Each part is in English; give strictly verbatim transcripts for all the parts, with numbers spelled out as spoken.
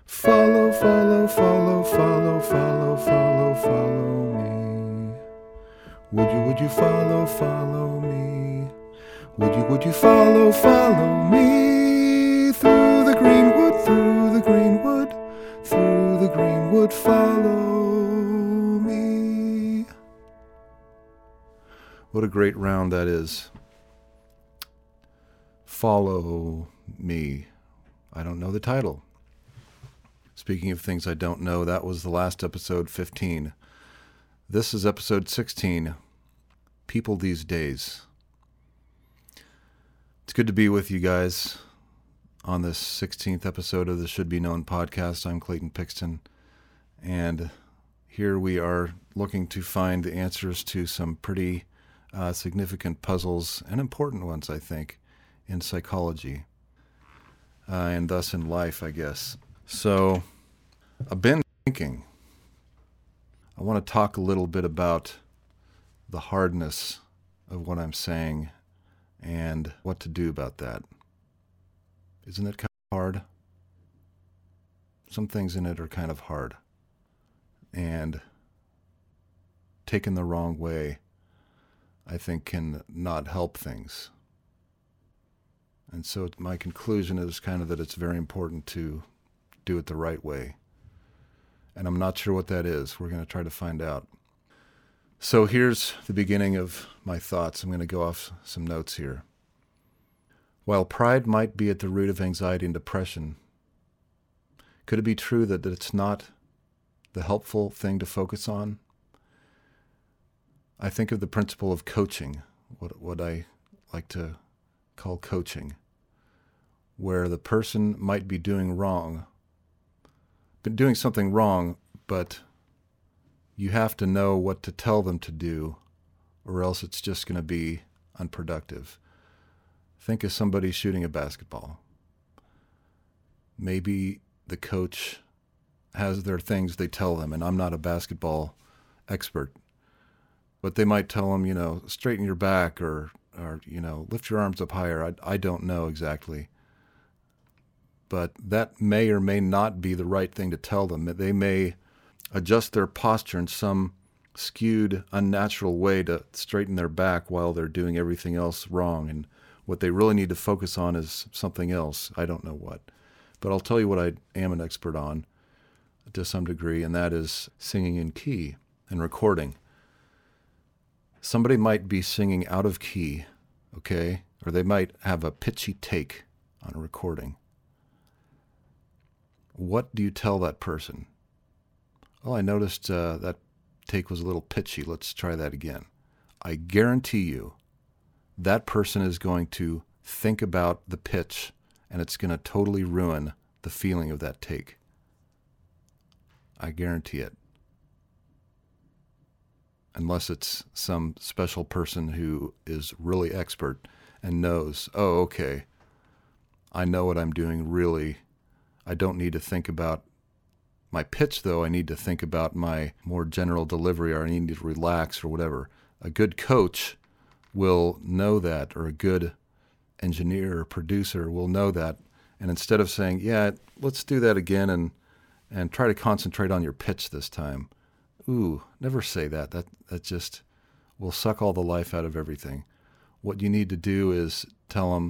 Follow, follow, follow, follow, follow, follow, follow me. Would you, would you follow, follow me? Would you, would you follow, follow me? Through the greenwood, through the greenwood, through the greenwood, follow me. What a great round that is. Follow me. I don't know the title. Speaking of things I don't know, that was the last episode, fifteen. This is episode sixteen, People These Days. It's good to be with you guys on this sixteenth episode of the Should Be Known podcast. I'm Clayton Pixton, and here we are looking to find the answers to some pretty uh, significant puzzles, and important ones, I think, in psychology, uh, and thus in life, I guess. So, I've been thinking, I want to talk a little bit about the hardness of what I'm saying and what to do about that. Isn't it kind of hard? Some things in it are kind of hard, and taken the wrong way, I think, can not help things. And so my conclusion is kind of that it's very important to do it the right way. And I'm not sure what that is. We're going to try to find out. So here's the beginning of my thoughts. I'm going to go off some notes here. While pride might be at the root of anxiety and depression, could it be true that, that it's not the helpful thing to focus on? I think of the principle of coaching, what what I like to call coaching, where the person might be doing wrong, been doing something wrong, but you have to know what to tell them to do, or else it's just going to be unproductive. Think of somebody shooting a basketball. Maybe the coach has their things they tell them, and I'm not a basketball expert, but they might tell them, you know, straighten your back, or or, you know, lift your arms up higher. I, I don't know exactly. But that may or may not be the right thing to tell them. They may adjust their posture in some skewed, unnatural way to straighten their back while they're doing everything else wrong. And what they really need to focus on is something else. I don't know what. But I'll tell you what I am an expert on to some degree, and that is singing in key and recording. Somebody might be singing out of key, okay? Or they might have a pitchy take on a recording. What do you tell that person? Oh, I noticed uh, that take was a little pitchy. Let's try that again. I guarantee you that person is going to think about the pitch, and it's going to totally ruin the feeling of that take. I guarantee it. Unless it's some special person who is really expert and knows, oh, okay, I know what I'm doing really. I don't need to think about my pitch, though. I need to think about my more general delivery, or I need to relax, or whatever. A good coach will know that, or a good engineer or producer will know that. And instead of saying, yeah, let's do that again and, and try to concentrate on your pitch this time. Ooh, never say that. That that just will suck all the life out of everything. What you need to do is tell them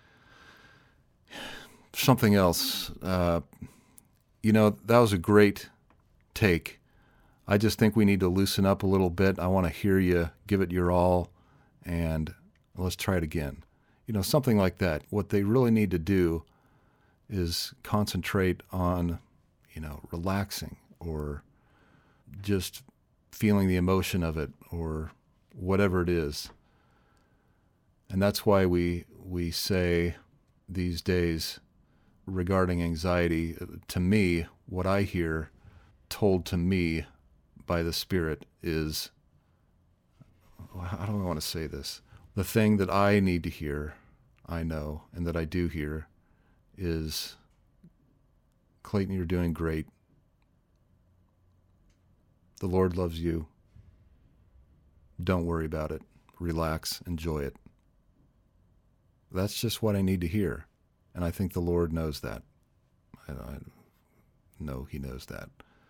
something else. Uh, you know, that was a great take. I just think we need to loosen up a little bit. I want to hear you give it your all, and let's try it again. You know, something like that. What they really need to do is concentrate on, you know, relaxing, or just feeling the emotion of it, or whatever it is. And that's why we we say these days regarding anxiety, to me, what I hear told to me by the Spirit is, how do I want to say this? The thing that I need to hear, I know, and that I do hear, is, Clayton, you're doing great. The Lord loves you. Don't worry about it. Relax. Enjoy it. That's just what I need to hear. And I think the Lord knows that. I, I, No, he knows that.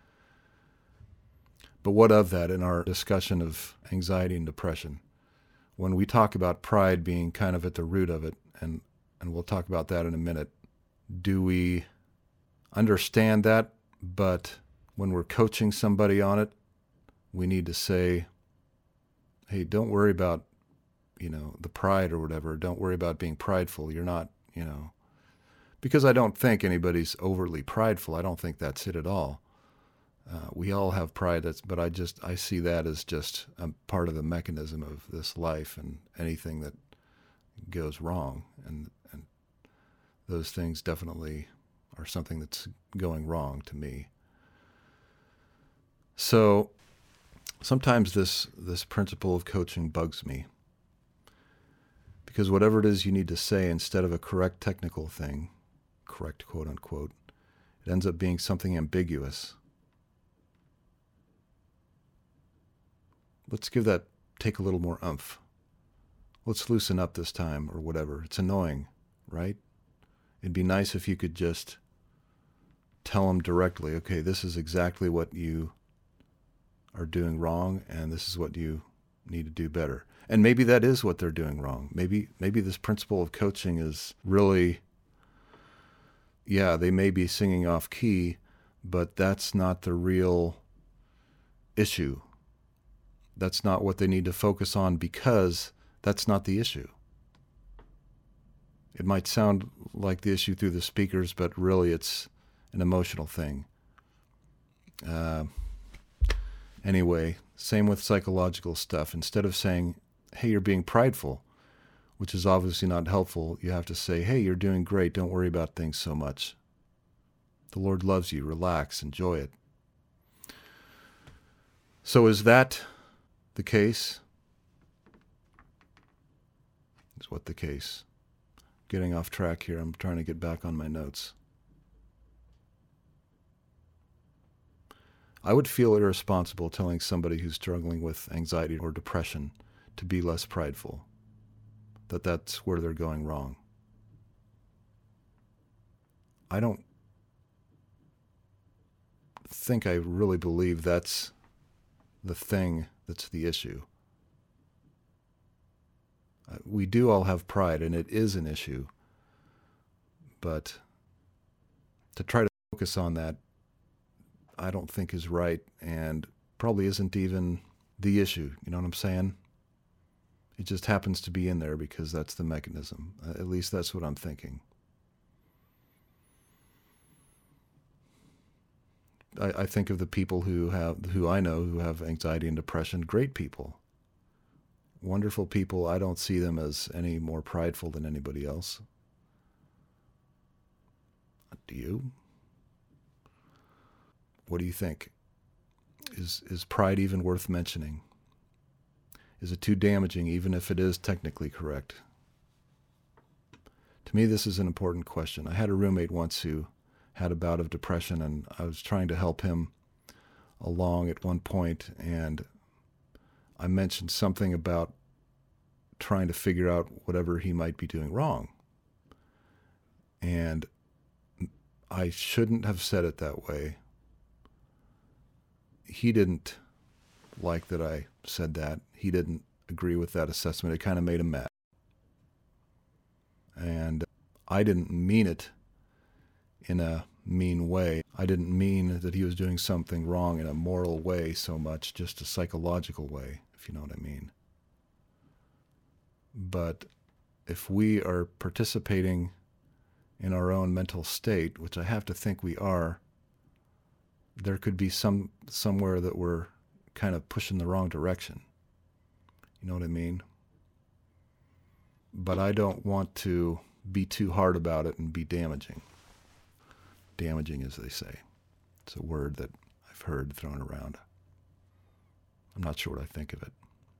But what of that in our discussion of anxiety and depression? When we talk about pride being kind of at the root of it, and, and we'll talk about that in a minute, do we understand that? But when we're coaching somebody on it, we need to say, hey, don't worry about, you know, the pride or whatever. Don't worry about being prideful. You're not, you know, because I don't think anybody's overly prideful. I don't think that's it at all. Uh, we all have pride, that's, but I just, I see that as just a part of the mechanism of this life, and anything that goes wrong. And, and those things definitely are something that's going wrong to me. So sometimes this, this principle of coaching bugs me, because whatever it is you need to say, instead of a correct technical thing, correct quote unquote, it ends up being something ambiguous. Let's give that, take a little more oomph. Let's loosen up this time, or whatever. It's annoying, right? It'd be nice if you could just tell them directly, okay, this is exactly what you are doing wrong, and this is what you need to do better. And maybe that is what they're doing wrong. Maybe maybe this principle of coaching is really, yeah, they may be singing off key, but that's not the real issue. That's not what they need to focus on, because that's not the issue. It might sound like the issue through the speakers, but really it's an emotional thing. Uh, anyway, same with psychological stuff. Instead of saying, hey, you're being prideful, which is obviously not helpful, you have to say, hey, you're doing great. Don't worry about things so much. The Lord loves you. Relax. Enjoy it. So is that the case? Is what the case? Getting off track here. I'm trying to get back on my notes. I would feel irresponsible telling somebody who's struggling with anxiety or depression to be less prideful, that that's where they're going wrong. I don't think I really believe that's the thing that's the issue. Uh, we do all have pride, and it is an issue, but to try to focus on that, I don't think is right, and probably isn't even the issue. You know what I'm saying? It just happens to be in there because that's the mechanism. Uh, at least that's what I'm thinking. I, I think of the people who have, who I know who have anxiety and depression, great people, wonderful people. I don't see them as any more prideful than anybody else. Do you? What do you think? Is is pride even worth mentioning? Is it too damaging, even if it is technically correct? To me, this is an important question. I had a roommate once who had a bout of depression, and I was trying to help him along at one point, and I mentioned something about trying to figure out whatever he might be doing wrong. And I shouldn't have said it that way. He didn't like that I said that. He didn't agree with that assessment. It kind of made him mad. And I didn't mean it in a mean way. I didn't mean that he was doing something wrong in a moral way so much, just a psychological way, if you know what I mean. But if we are participating in our own mental state, which I have to think we are, there could be some somewhere that we're kind of pushing the wrong direction. You know what I mean? But I don't want to be too hard about it and be damaging. Damaging, as they say. It's a word that I've heard thrown around. I'm not sure what I think of it.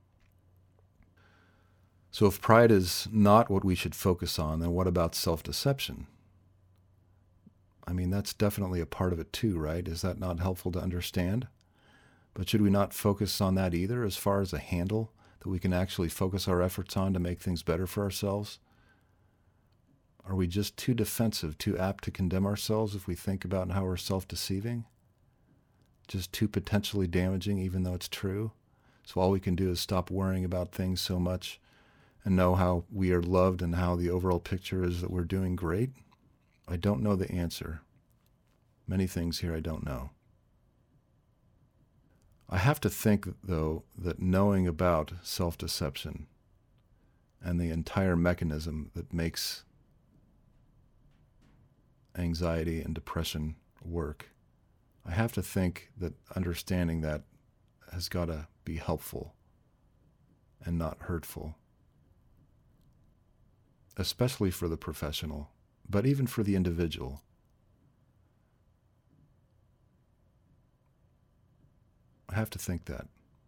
So if pride is not what we should focus on, then what about self-deception? I mean, that's definitely a part of it too, right? Is that not helpful to understand? But should we not focus on that either, as far as a handle that we can actually focus our efforts on to make things better for ourselves? Are we just too defensive, too apt to condemn ourselves if we think about how we're self-deceiving? Just too potentially damaging, even though it's true? So all we can do is stop worrying about things so much and know how we are loved and how the overall picture is that we're doing great? I don't know the answer. Many things here I don't know. I have to think, though, that knowing about self-deception and the entire mechanism that makes anxiety and depression work, I have to think that understanding that has got to be helpful and not hurtful, especially for the professional, but even for the individual. I have to think that.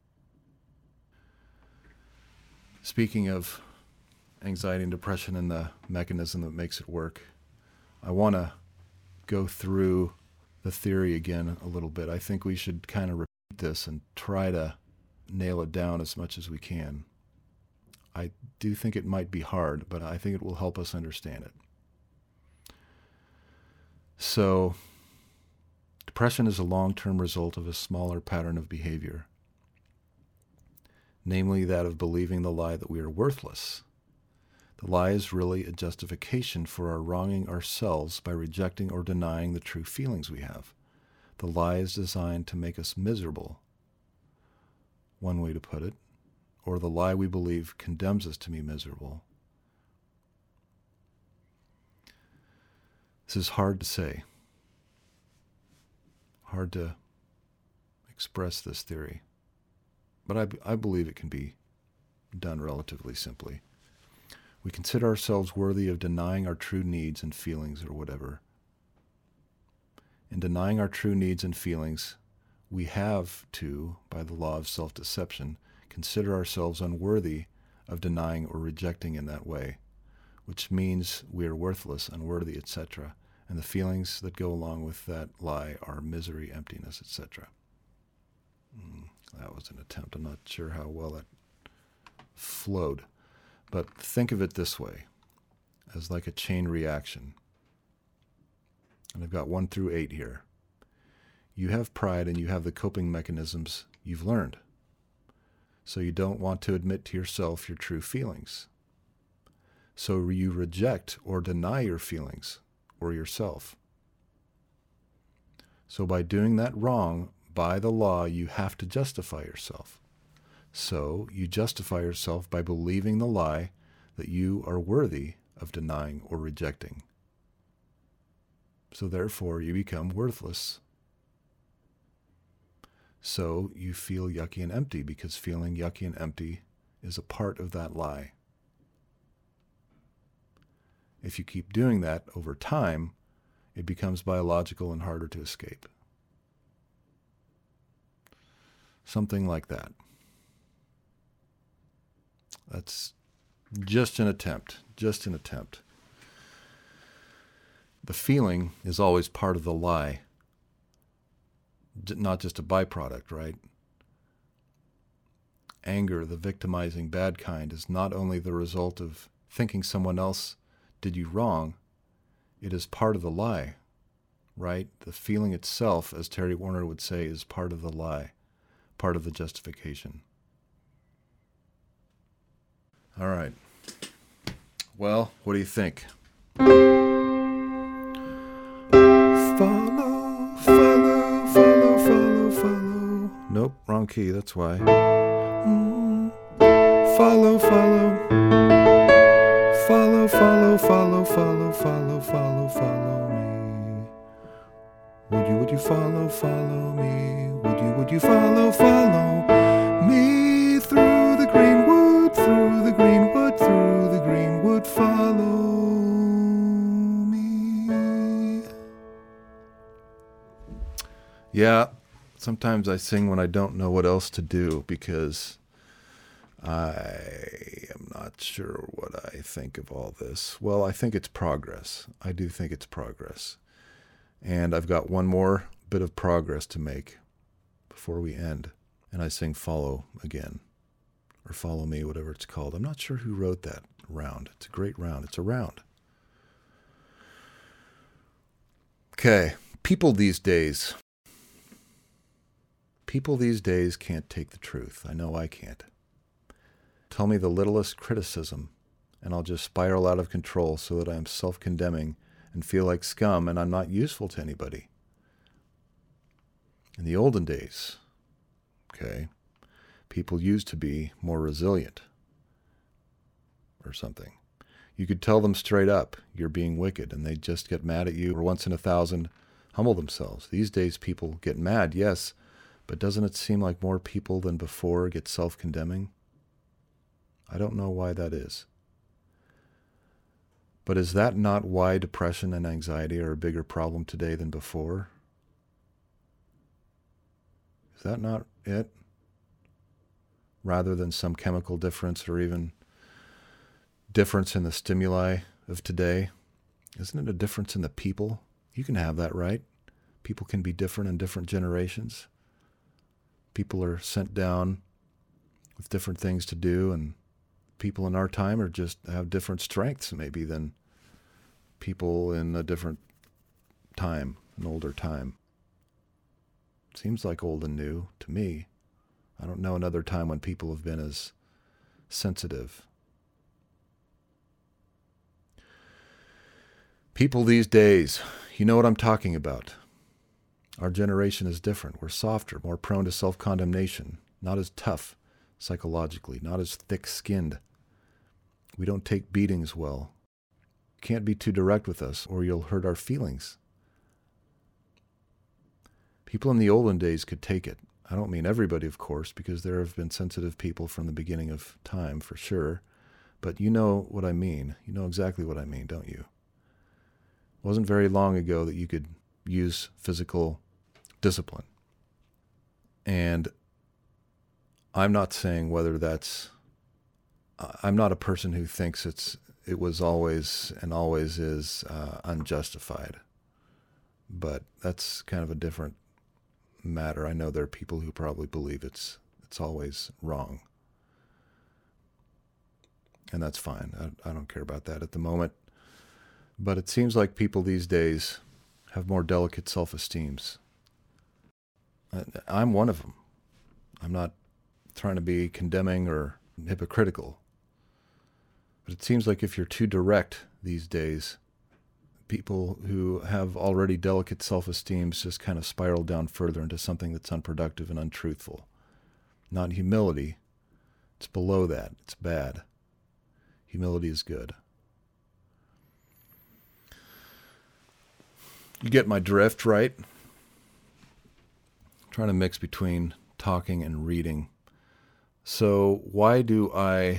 Speaking of anxiety and depression and the mechanism that makes it work, I want to go through the theory again a little bit. I think we should kind of repeat this and try to nail it down as much as we can. I do think it might be hard, but I think it will help us understand it. So, depression is a long-term result of a smaller pattern of behavior, namely that of believing the lie that we are worthless. The lie is really a justification for our wronging ourselves by rejecting or denying the true feelings we have. The lie is designed to make us miserable, one way to put it, or the lie we believe condemns us to be miserable. This is hard to say, hard to express this theory, but I, I believe it can be done relatively simply. We consider ourselves worthy of denying our true needs and feelings or whatever. In denying our true needs and feelings, we have to, by the law of self-deception, consider ourselves unworthy of denying or rejecting in that way, which means we are worthless, unworthy, et cetera. And the feelings that go along with that lie are misery, emptiness, et cetera. Mm, that was an attempt. I'm not sure how well that flowed. But think of it this way, as like a chain reaction. And I've got one through eight here. You have pride and you have the coping mechanisms you've learned. So you don't want to admit to yourself your true feelings. So you reject or deny your feelings or yourself. So by doing that wrong, by the law, you have to justify yourself. So you justify yourself by believing the lie that you are worthy of denying or rejecting. So therefore, you become worthless. So you feel yucky and empty because feeling yucky and empty is a part of that lie. If you keep doing that over time, it becomes biological and harder to escape. Something like that. That's just an attempt, just an attempt. The feeling is always part of the lie, not just a byproduct, right? Anger, the victimizing bad kind, is not only the result of thinking someone else did you wrong, it is part of the lie, right? The feeling itself, as Terry Warner would say, is part of the lie, part of the justification. All right. Well, what do you think? Follow, follow, follow, follow, follow. Nope, wrong key, that's why. Mm. Follow, follow. Follow, follow, follow, follow, follow, follow, follow me. Would you, would you follow, follow me? Would you, would you follow, follow me through the greenwood, through the greenwood, through the greenwood, follow me. Yeah, sometimes I sing when I don't know what else to do because I am not sure what I think of all this. Well, I think it's progress. I do think it's progress. And I've got one more bit of progress to make before we end. And I sing Follow again, or Follow Me, whatever it's called. I'm not sure who wrote that round. It's a great round. It's a round. Okay, people these days. People these days can't take the truth. I know I can't. Tell me the littlest criticism, and I'll just spiral out of control so that I'm self-condemning and feel like scum and I'm not useful to anybody. In the olden days, okay, people used to be more resilient or something. You could tell them straight up, you're being wicked, and they'd just get mad at you, or once in a thousand, humble themselves. These days, people get mad, yes, but doesn't it seem like more people than before get self-condemning? I don't know why that is. But is that not why depression and anxiety are a bigger problem today than before? Is that not it? Rather than some chemical difference or even difference in the stimuli of today, isn't it a difference in the people? You can have that, right? People can be different in different generations. People are sent down with different things to do, and people in our time are just have different strengths maybe than people in a different time, an older time. Seems like old and new to me. I don't know another time when people have been as sensitive. People these days, you know what I'm talking about. Our generation is different. We're softer, more prone to self-condemnation, not as tough psychologically, not as thick-skinned. We don't take beatings well. You can't be too direct with us or you'll hurt our feelings. People in the olden days could take it. I don't mean everybody, of course, because there have been sensitive people from the beginning of time, for sure. But you know what I mean. You know exactly what I mean, don't you? It wasn't very long ago that you could use physical discipline. And I'm not saying whether that's... I'm not a person who thinks it's it was always and always is uh, unjustified. But that's kind of a different matter. I know there are people who probably believe it's it's always wrong. And that's fine. I, I don't care about that at the moment. But it seems like people these days have more delicate self-esteems. I'm one of them. I'm not trying to be condemning or hypocritical. But it seems like if you're too direct these days, people who have already delicate self-esteems just kind of spiral down further into something that's unproductive and untruthful. Not humility. It's below that. It's bad. Humility is good. You get my drift, right? I'm trying to mix between talking and reading. So why do I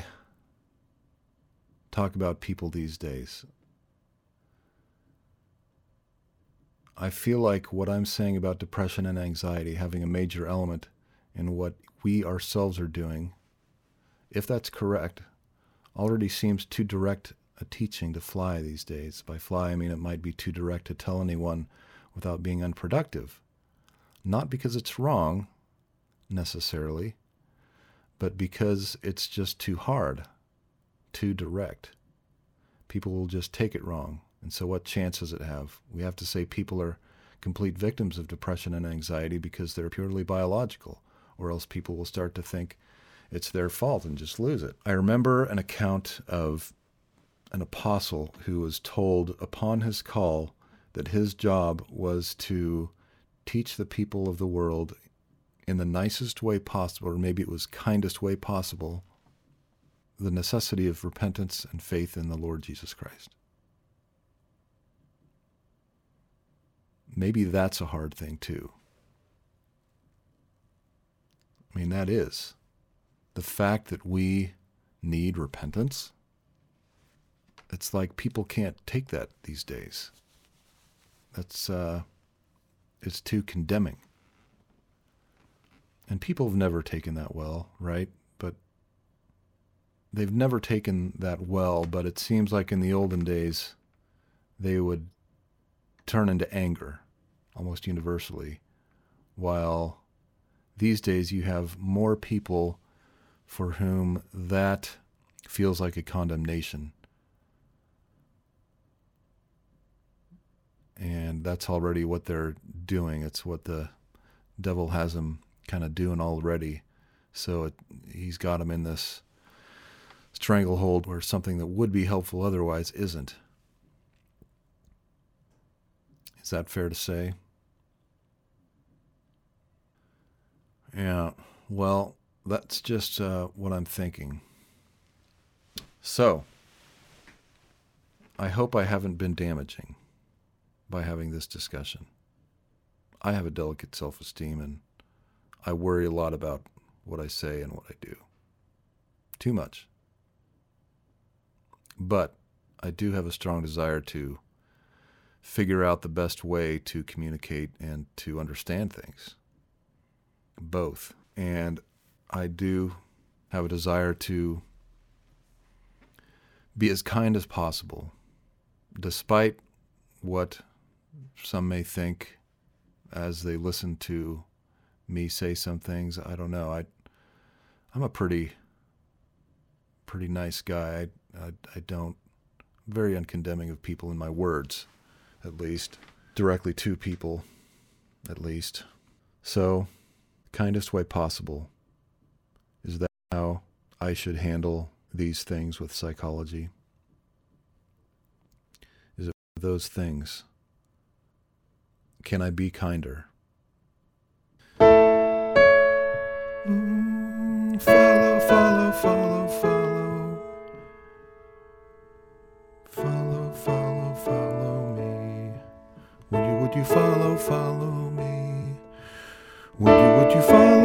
talk about people these days? I feel like what I'm saying about depression and anxiety having a major element in what we ourselves are doing, if that's correct, already seems too direct a teaching to fly these days. By fly, I mean it might be too direct to tell anyone without being unproductive. Not because it's wrong, necessarily, but because it's just too hard, too direct. People will just take it wrong. And so what chance does it have? We have to say people are complete victims of depression and anxiety because they're purely biological, or else people will start to think it's their fault and just lose it. I remember an account of an apostle who was told upon his call that his job was to teach the people of the world in the nicest way possible, or maybe it was kindest way possible, the necessity of repentance and faith in the Lord Jesus Christ. Maybe that's a hard thing too. I mean, that is. The fact that we need repentance, it's like people can't take that these days. That's, uh, it's too condemning. And people have never taken that well, right? But they've never taken that well, but it seems like in the olden days, they would turn into anger almost universally, while these days you have more people for whom that feels like a condemnation. and that's already what they're doing. It's what the devil has them kind of doing already. So it, he's got them in this stranglehold where something that would be helpful otherwise isn't. Is that fair to say? Yeah, well, that's just uh, what I'm thinking. So, I hope I haven't been damaging by having this discussion. I have a delicate self-esteem, and I worry a lot about what I say and what I do. Too much. But I do have a strong desire to figure out the best way to communicate and to understand things. Both. And I do have a desire to be as kind as possible, despite what some may think as they listen to me say some things. I don't know. I, I'm a pretty, pretty nice guy. I, I, I don't, I'm very uncondemning of people in my words, at least, directly to people, at least. So, kindest way possible. Is that how I should handle these things with psychology? Is it those things? Can I be kinder? Mm, follow, follow, follow, follow. Follow, follow, follow me. Would you, would you follow, follow me? Would you, would you follow?